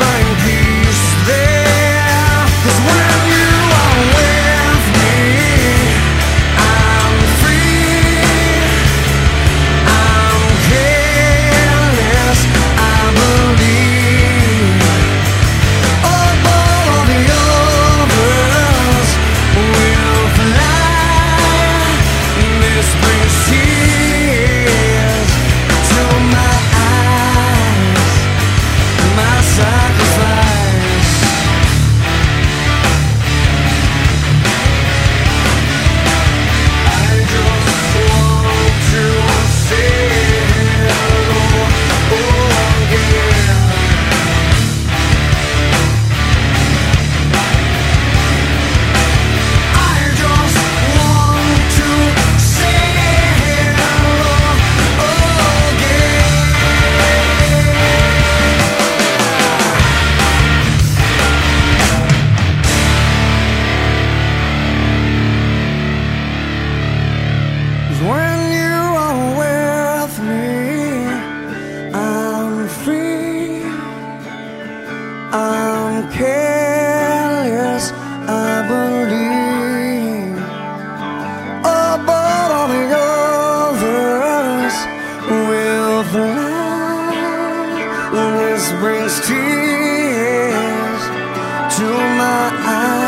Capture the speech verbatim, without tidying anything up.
find peace there. 'Cause when you are with me, I'm free, I'm careless, I believe. All of the others will fly. This brings tears to my eyes, my sacrifice. I just want to say hello again. I just want to say hello again. Cause when you are with me, I'm free, I'm careless, I believe. Oh, but all the others will fly. This brings tears to my eyes.